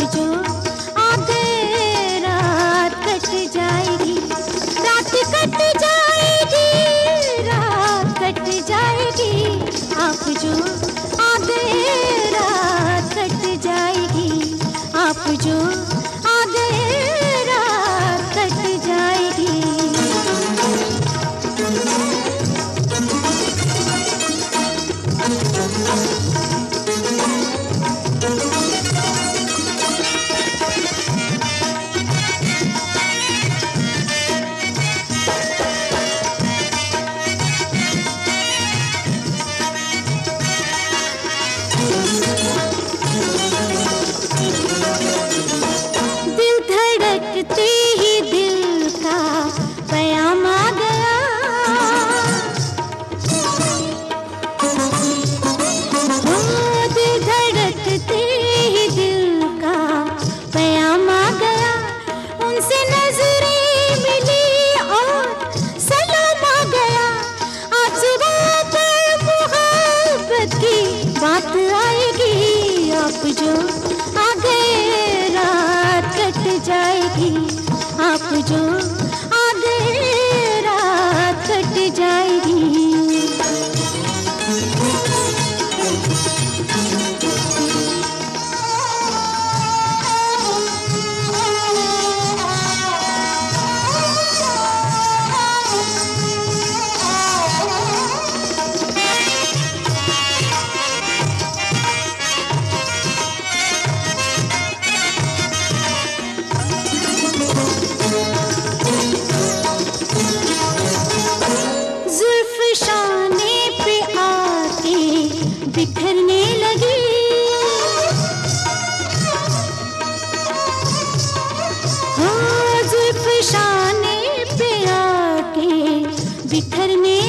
जो आ गए रात कट जाएगी, रात कट जाएगी, रात कट जाएगी। आप जो आ गए रात कट जाएगी, आप जो आ गए रात कट जाएगी। दिल धड़कते ही दिल का पैगाम आ गया, दिल धड़कते ही दिल का पैगाम आ गया। उनसे नजरें मिली और सलाम आ गया। आज सुबह पर मोहब्बत की बात आएगी, आप जो आ गए रात कट जाएगी, आप जो आ गए रात कट जाएगी। जुल्फ शाने पे आके बिखरने लगी, हाँ जुल्फ शाने पे आके बिखरने